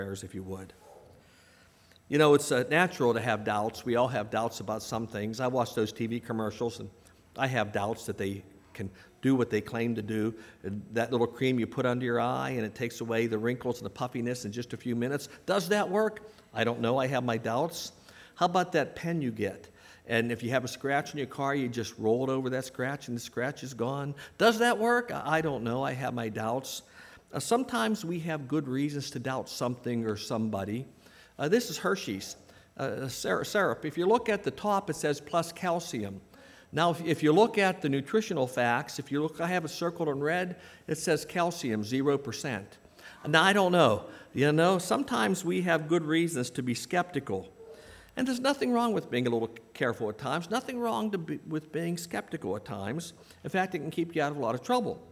prayers, if you would. You know, it's natural to have doubts. We all have doubts about some things. I watch those TV commercials, and I have doubts that they can do what they claim to do. And that little cream you put under your eye, and it takes away the wrinkles and the puffiness in just a few minutes. Does that work? I don't know. I have my doubts. How about that pen you get? And if you have a scratch in your car, you just roll it over that scratch, and the scratch is gone. Does that work? I don't know. I have my doubts. Sometimes we have good reasons to doubt something or somebody. This is Hershey's syrup. If you look at the top, it says plus calcium. Now, if you look at the nutritional facts, I have it circled in red, it says calcium, 0%. Now, I don't know. You know, sometimes we have good reasons to be skeptical. And there's nothing wrong with being a little careful at times, nothing wrong with being skeptical at times. In fact, it can keep you out of a lot of trouble.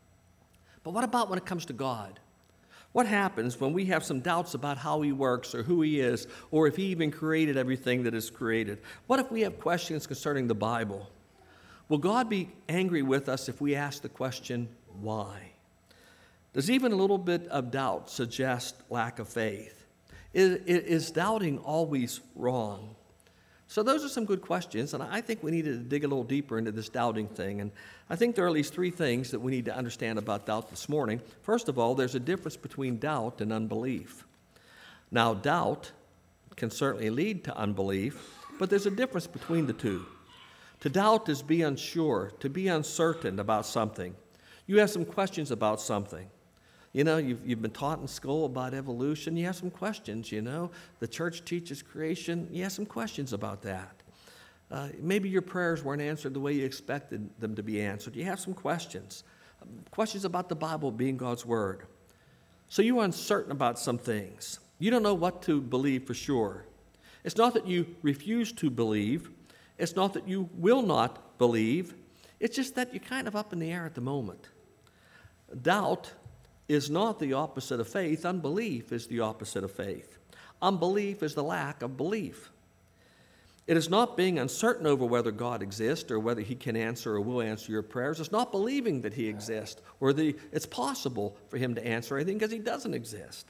But what about when it comes to God? What happens when we have some doubts about how he works or who he is or if he even created everything that is created? What if we have questions concerning the Bible? Will God be angry with us if we ask the question, why? Does even a little bit of doubt suggest lack of faith? Is doubting always wrong? So those are some good questions, and I think we need to dig a little deeper into this doubting thing. And I think there are at least three things that we need to understand about doubt this morning. First of all, there's a difference between doubt and unbelief. Now, doubt can certainly lead to unbelief, but there's a difference between the two. To doubt is be unsure, to be uncertain about something. You have some questions about something. You know, you've been taught in school about evolution. You have some questions, you know. The church teaches creation. You have some questions about that. Maybe your prayers weren't answered the way you expected them to be answered. You have some questions. Questions about the Bible being God's Word. So you're uncertain about some things. You don't know what to believe for sure. It's not that you refuse to believe. It's not that you will not believe. It's just that you're kind of up in the air at the moment. Doubt is not the opposite of faith. Unbelief is the opposite of faith. Unbelief is the lack of belief. It is not being uncertain over whether God exists or whether he can answer or will answer your prayers. It's not believing that he exists or that it's possible for him to answer anything because he doesn't exist.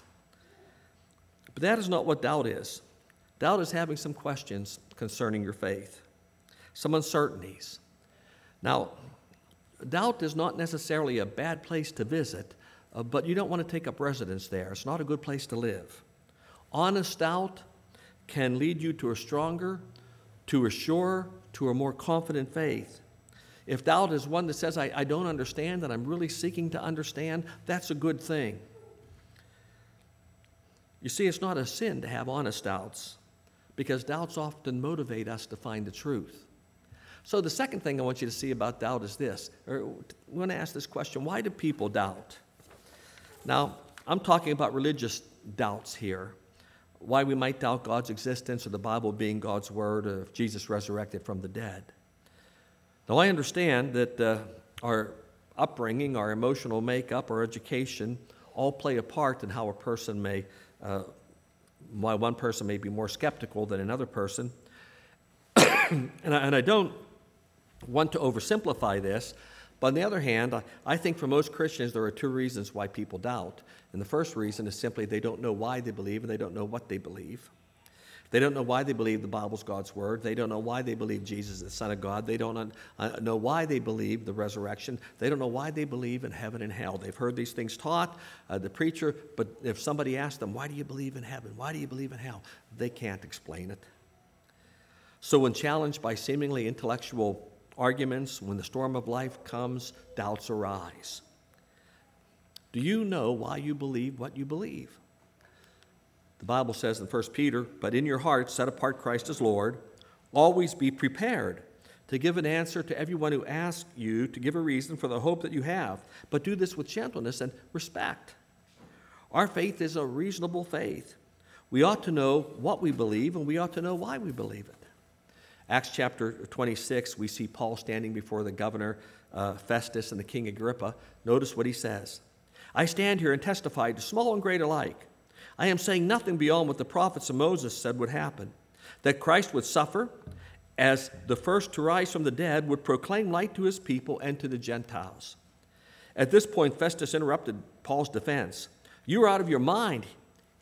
But that is not what doubt is. Doubt is having some questions concerning your faith, some uncertainties. Now, doubt is not necessarily a bad place to visit, but you don't want to take up residence there. It's not a good place to live. Honest doubt can lead you to a stronger, to a surer, to a more confident faith. If doubt is one that says, I don't understand, and I'm really seeking to understand, that's a good thing. You see, it's not a sin to have honest doubts, because doubts often motivate us to find the truth. So the second thing I want you to see about doubt is this. We want to ask this question, why do people doubt? Now, I'm talking about religious doubts here. Why we might doubt God's existence or the Bible being God's Word or if Jesus resurrected from the dead. Now, I understand that our upbringing, our emotional makeup, our education all play a part in how a person why one person may be more skeptical than another person. And I don't want to oversimplify this, but on the other hand, I think for most Christians there are two reasons why people doubt. And the first reason is simply they don't know why they believe and they don't know what they believe. They don't know why they believe the Bible's God's Word. They don't know why they believe Jesus is the Son of God. They don't know why they believe the resurrection. They don't know why they believe in heaven and hell. They've heard these things taught, the preacher, but if somebody asks them, why do you believe in heaven? Why do you believe in hell? They can't explain it. So when challenged by seemingly intellectual arguments, when the storm of life comes, doubts arise. Do you know why you believe what you believe? The Bible says in 1 Peter, but in your heart set apart Christ as Lord. Always be prepared to give an answer to everyone who asks you to give a reason for the hope that you have, but do this with gentleness and respect. Our faith is a reasonable faith. We ought to know what we believe, and we ought to know why we believe it. Acts chapter 26, we see Paul standing before the governor Festus and the king Agrippa. Notice what he says. I stand here and testify to small and great alike. I am saying nothing beyond what the prophets of Moses said would happen, that Christ would suffer as the first to rise from the dead, would proclaim light to his people and to the Gentiles. At this point, Festus interrupted Paul's defense. You are out of your mind,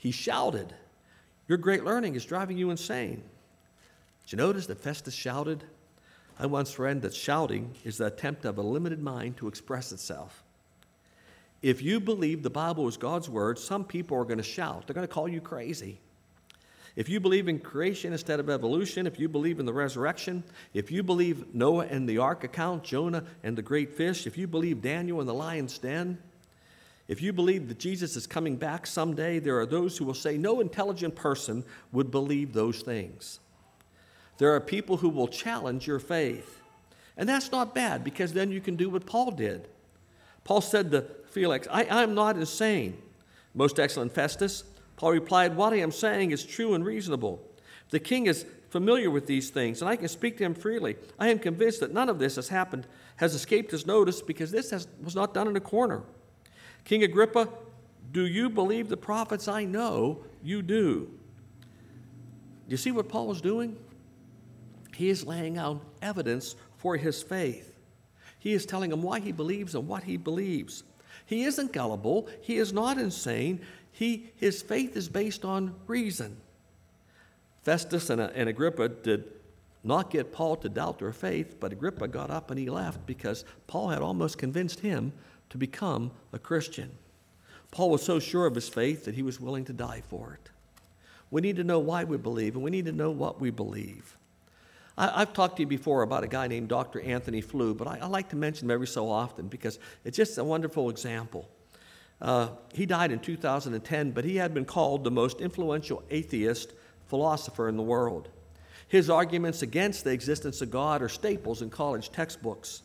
He shouted, "Your great learning is driving you insane." Did you notice that Festus shouted? I once read that shouting is the attempt of a limited mind to express itself. If you believe the Bible is God's word, some people are going to shout. They're going to call you crazy. If you believe in creation instead of evolution, if you believe in the resurrection, if you believe Noah and the ark account, Jonah and the great fish, if you believe Daniel and the lion's den, if you believe that Jesus is coming back someday, there are those who will say no intelligent person would believe those things. There are people who will challenge your faith. And that's not bad, because then you can do what Paul did. Paul said to Felix, I'm not insane, most excellent Festus. Paul replied, what I am saying is true and reasonable. The king is familiar with these things, and I can speak to him freely. I am convinced that none of this has escaped his notice, because this was not done in a corner. King Agrippa, do you believe the prophets? I know you do. Do you see what Paul is doing? He is laying out evidence for his faith. He is telling him why he believes and what he believes. He isn't gullible. He is not insane. His faith is based on reason. Festus and Agrippa did not get Paul to doubt their faith, but Agrippa got up and he left because Paul had almost convinced him to become a Christian. Paul was so sure of his faith that he was willing to die for it. We need to know why we believe, and we need to know what we believe. I've talked to you before about a guy named Dr. Anthony Flew, but I like to mention him every so often because it's just a wonderful example. He died in 2010, but he had been called the most influential atheist philosopher in the world. His arguments against the existence of God are staples in college textbooks.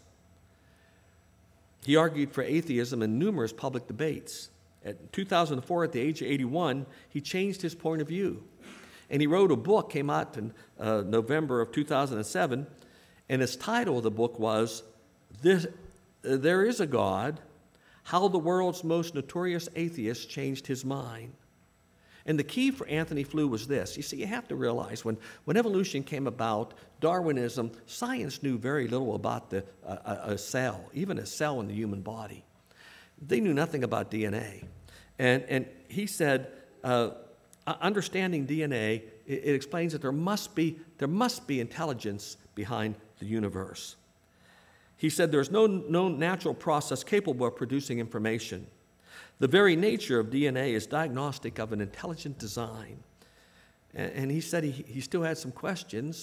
He argued for atheism in numerous public debates. In 2004, at the age of 81, he changed his point of view. And he wrote a book, came out in November of 2007, and its title of the book was, There is a God, How the World's Most Notorious Atheist Changed His Mind. And the key for Anthony Flew was this. You see, you have to realize when evolution came about, Darwinism, science knew very little about a cell, even a cell in the human body. They knew nothing about DNA. And he said, understanding DNA, it explains that there must be intelligence behind the universe. He said there's no natural process capable of producing information. The very nature of DNA is diagnostic of an intelligent design. And he said he still had some questions.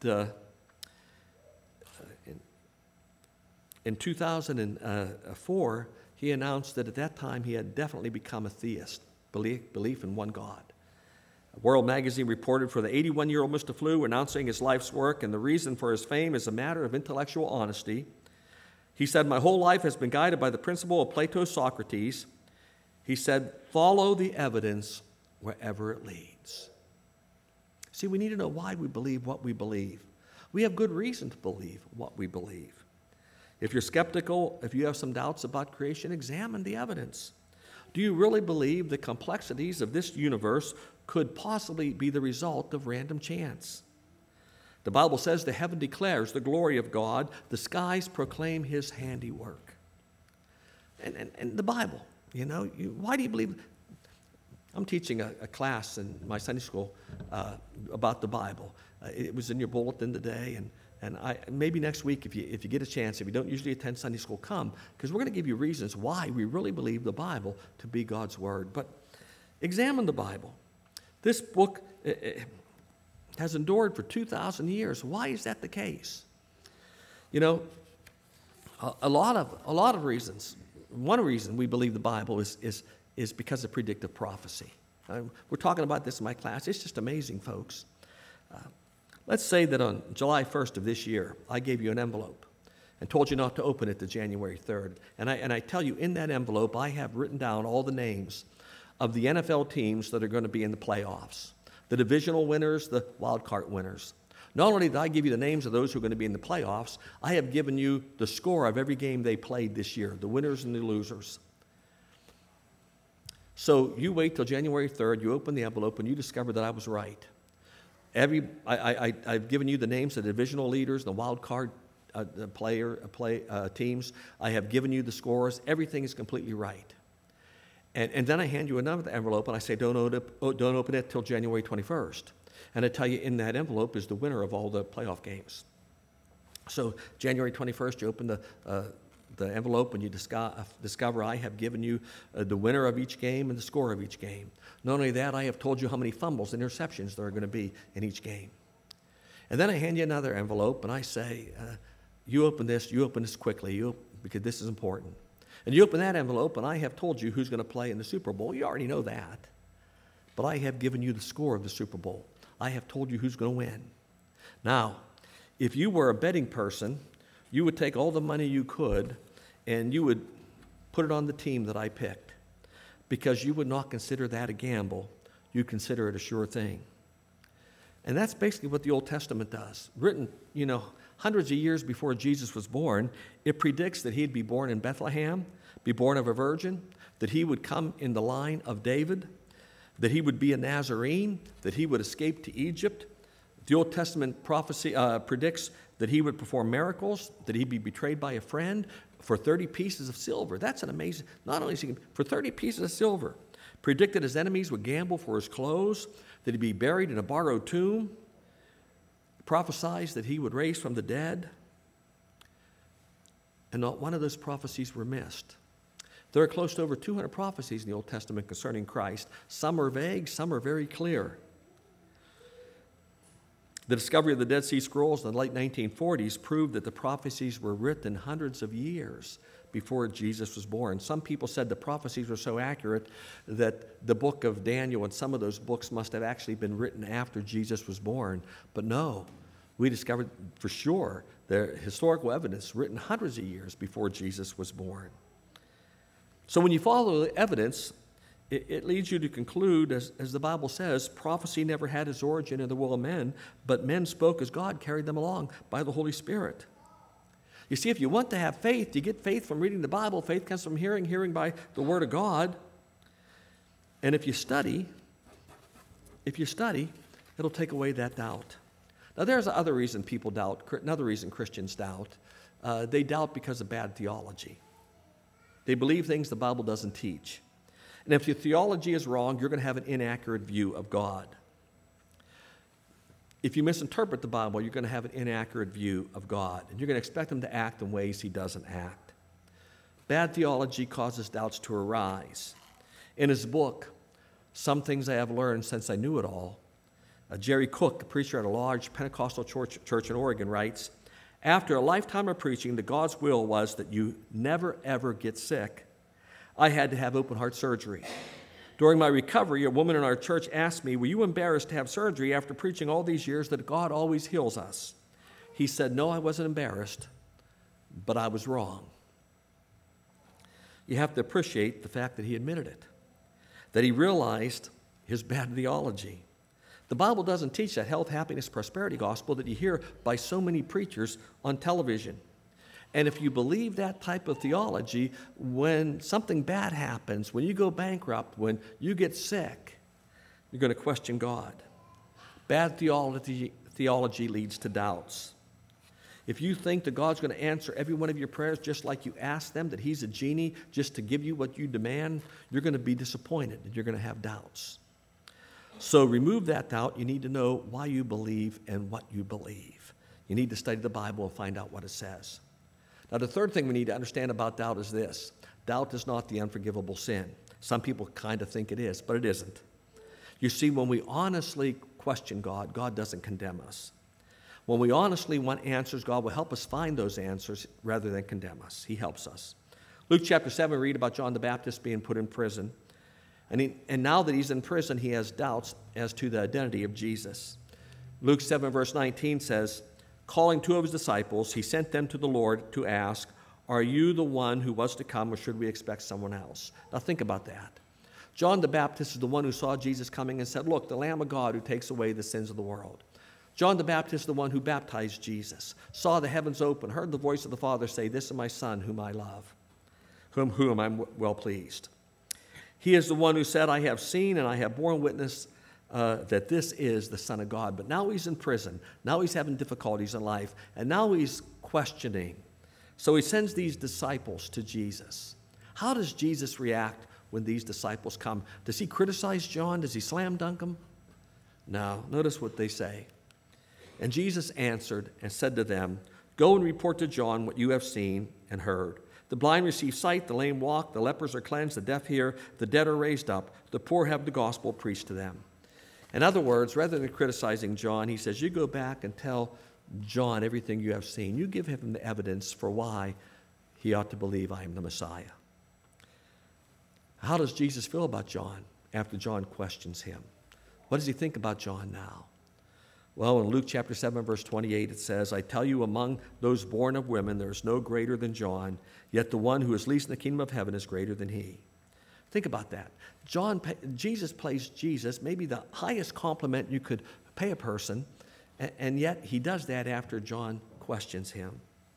In 2004, he announced that at that time he had definitely become a theist, belief in one God. World Magazine reported for the 81-year-old Mr. Flew, announcing his life's work and the reason for his fame is a matter of intellectual honesty. He said, my whole life has been guided by the principle of Plato's Socrates. He said, follow the evidence wherever it leads. See, we need to know why we believe what we believe. We have good reason to believe what we believe. If you're skeptical, if you have some doubts about creation, examine the evidence. Do you really believe the complexities of this universe could possibly be the result of random chance? The Bible says the heaven declares the glory of God, the skies proclaim his handiwork. And the Bible, why do you believe? I'm teaching a class in my Sunday school about the Bible. It was in your bulletin today, and maybe next week, if you get a chance, if you don't usually attend Sunday school, come, because we're going to give you reasons why we really believe the Bible to be God's Word. But examine the Bible. This book has endured for 2,000 years. Why is that the case? A lot of reasons. One reason we believe the Bible is because of predictive prophecy. We're talking about this in my class. It's just amazing, folks. Let's say that on July 1st of this year, I gave you an envelope and told you not to open it to January 3rd. And I tell you, in that envelope, I have written down all the names of the NFL teams that are going to be in the playoffs, the divisional winners, the wild card winners. Not only did I give you the names of those who are going to be in the playoffs, I have given you the score of every game they played this year, the winners and the losers. So you wait till January 3rd, you open the envelope, and you discover that I was right. I've given you the names of the divisional leaders, the wild card teams. I have given you the scores. Everything is completely right. And then I hand you another envelope, and I say, don't open it till January 21st. And I tell you, in that envelope is the winner of all the playoff games. So January 21st, you open the envelope, and you discover I have given you the winner of each game and the score of each game. Not only that, I have told you how many fumbles and interceptions there are going to be in each game. And then I hand you another envelope, and I say, you open this quickly, because this is important. And you open that envelope, and I have told you who's going to play in the Super Bowl. You already know that. But I have given you the score of the Super Bowl. I have told you who's going to win. Now, if you were a betting person, you would take all the money you could, and you would put it on the team that I picked, because you would not consider that a gamble. You consider it a sure thing. And that's basically what the Old Testament does. Written, hundreds of years before Jesus was born, it predicts that he'd be born in Bethlehem, be born of a virgin, that he would come in the line of David, that he would be a Nazarene, that he would escape to Egypt. The Old Testament prophecy predicts that he would perform miracles, that he'd be betrayed by a friend for 30 pieces of silver. That's an amazing, not only is he, for 30 pieces of silver. Predicted his enemies would gamble for his clothes, that he'd be buried in a borrowed tomb, prophesies that he would raise from the dead, and not one of those prophecies were missed. There are close to over 200 prophecies in the Old Testament concerning Christ. Some are vague, some are very clear. The discovery of the Dead Sea Scrolls in the late 1940s proved that the prophecies were written hundreds of years before Jesus was born. Some people said the prophecies were so accurate that the book of Daniel and some of those books must have actually been written after Jesus was born. But no, we discovered for sure the historical evidence written hundreds of years before Jesus was born. So when you follow the evidence, it leads you to conclude, as the Bible says, prophecy never had its origin in the will of men, but men spoke as God carried them along by the Holy Spirit. You see, if you want to have faith, you get faith from reading the Bible. Faith comes from hearing, hearing by the Word of God. And if you study, it'll take away that doubt. Now, there's another reason people doubt, another reason Christians doubt. They doubt because of bad theology. They believe things the Bible doesn't teach. And if your theology is wrong, you're going to have an inaccurate view of God. If you misinterpret the Bible, you're going to have an inaccurate view of God, and you're going to expect him to act in ways he doesn't act. Bad theology causes doubts to arise. In his book, Some Things I Have Learned Since I Knew It All, Jerry Cook, a preacher at a large Pentecostal church in Oregon, writes, "After a lifetime of preaching that God's will was that you never, ever get sick, I had to have open-heart surgery. During my recovery, a woman in our church asked me, 'Were you embarrassed to have surgery after preaching all these years that God always heals us?' He said, 'No, I wasn't embarrassed, but I was wrong.'" You have to appreciate the fact that he admitted it, that he realized his bad theology. The Bible doesn't teach that health, happiness, prosperity gospel that you hear by so many preachers on television. And if you believe that type of theology, when something bad happens, when you go bankrupt, when you get sick, you're going to question God. Bad theology leads to doubts. If you think that God's going to answer every one of your prayers just like you ask them, that he's a genie just to give you what you demand, you're going to be disappointed and you're going to have doubts. So remove that doubt. You need to know why you believe and what you believe. You need to study the Bible and find out what it says. Now, the third thing we need to understand about doubt is this. Doubt is not the unforgivable sin. Some people kind of think it is, but it isn't. You see, when we honestly question God, God doesn't condemn us. When we honestly want answers, God will help us find those answers rather than condemn us. He helps us. Luke chapter 7, we read about John the Baptist being put in prison. And now that he's in prison, he has doubts as to the identity of Jesus. Luke 7, verse 19 says, "Calling two of his disciples, he sent them to the Lord to ask, 'Are you the one who was to come, or should we expect someone else?'" Now think about that. John the Baptist is the one who saw Jesus coming and said, "Look, the Lamb of God who takes away the sins of the world." John the Baptist is the one who baptized Jesus, saw the heavens open, heard the voice of the Father say, "This is my Son whom I love, whom I'm well pleased." He is the one who said, "I have seen and I have borne witness that this is the Son of God." But now he's in prison. Now he's having difficulties in life. And now he's questioning. So he sends these disciples to Jesus. How does Jesus react when these disciples come. Does he criticize John? Does he slam dunk him? No. Notice what they say. And Jesus answered and said to them, "Go and report to John what you have seen and heard. The blind receive sight, the lame walk, the lepers are cleansed, the deaf hear, the dead are raised up, the poor have the gospel preached to them." In other words, rather than criticizing John, he says, you go back and tell John everything you have seen. You give him the evidence for why he ought to believe I am the Messiah. How does Jesus feel about John after John questions him? What does he think about John now? Well, in Luke chapter 7, verse 28, it says, "I tell you, among those born of women, there is no greater than John, yet the one who is least in the kingdom of heaven is greater than he." Think about that. Jesus plays Jesus, maybe the highest compliment you could pay a person, and yet he does that after John questions him.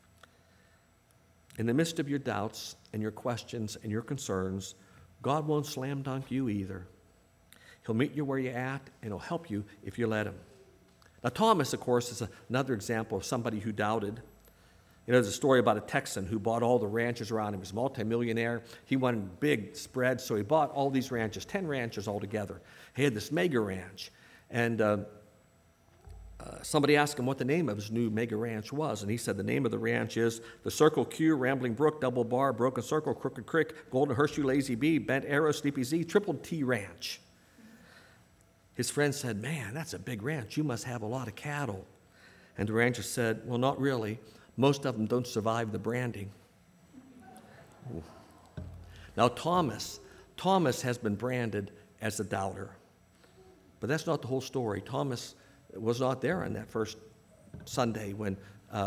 In the midst of your doubts and your questions and your concerns, God won't slam dunk you either. He'll meet you where you're at, and he'll help you if you let him. Now, Thomas, of course, is another example of somebody who doubted. You know, there's a story about a Texan who bought all the ranches around him. He was a multimillionaire. He wanted big spreads, so he bought all these ranches, 10 ranches altogether. He had this mega ranch. And somebody asked him what the name of his new mega ranch was, and he said the name of the ranch is the Circle Q, Rambling Brook, Double Bar, Broken Circle, Crooked Creek, Golden Horseshoe, Lazy Bee, Bent Arrow, Sleepy Z, Triple T Ranch. His friend said, "Man, that's a big ranch. You must have a lot of cattle." And the rancher said, "Well, not really. Most of them don't survive the branding." Ooh. Now, Thomas has been branded as a doubter. But that's not the whole story. Thomas was not there on that first Sunday when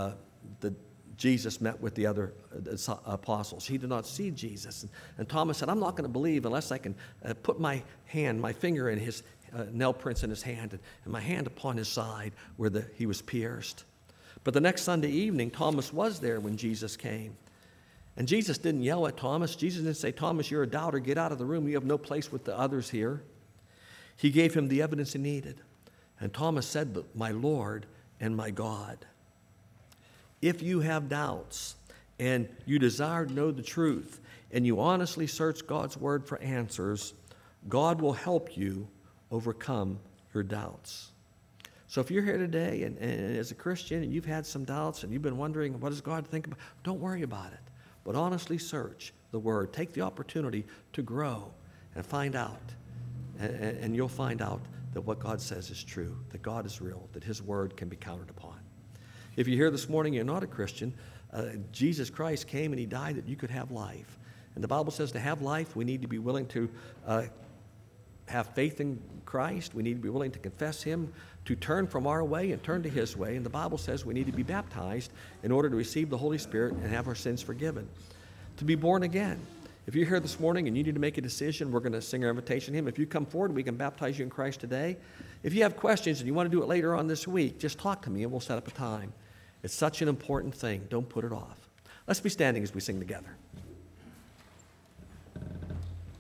Jesus met with the other apostles. He did not see Jesus. And Thomas said, "I'm not going to believe unless I can put my finger in his nail prints in his hand and my hand upon his side where he was pierced." But the next Sunday evening, Thomas was there when Jesus came. And Jesus didn't yell at Thomas. Jesus didn't say, "Thomas, you're a doubter. Get out of the room. You have no place with the others here." He gave him the evidence he needed. And Thomas said, "But my Lord and my God." If you have doubts and you desire to know the truth and you honestly search God's word for answers, God will help you overcome your doubts. So if you're here today and as a Christian and you've had some doubts and you've been wondering, what does God think about? Don't worry about it, but honestly search the word. Take the opportunity to grow and find out. And you'll find out that what God says is true, that God is real, that his word can be counted upon. If you're here this morning, you're not a Christian, Jesus Christ came and he died that you could have life. And the Bible says to have life, we need to be willing to have faith in Christ. We need to be willing to confess him, to turn from our way and turn to his way. And the Bible says we need to be baptized in order to receive the Holy Spirit and have our sins forgiven, to be born again. If you're here this morning and you need to make a decision, we're going to sing our invitation hymn. If you come forward, we can baptize you in Christ today. If you have questions and you want to do it later on this week, just talk to me and we'll set up a time. It's such an important thing. Don't put it off. Let's be standing as we sing together.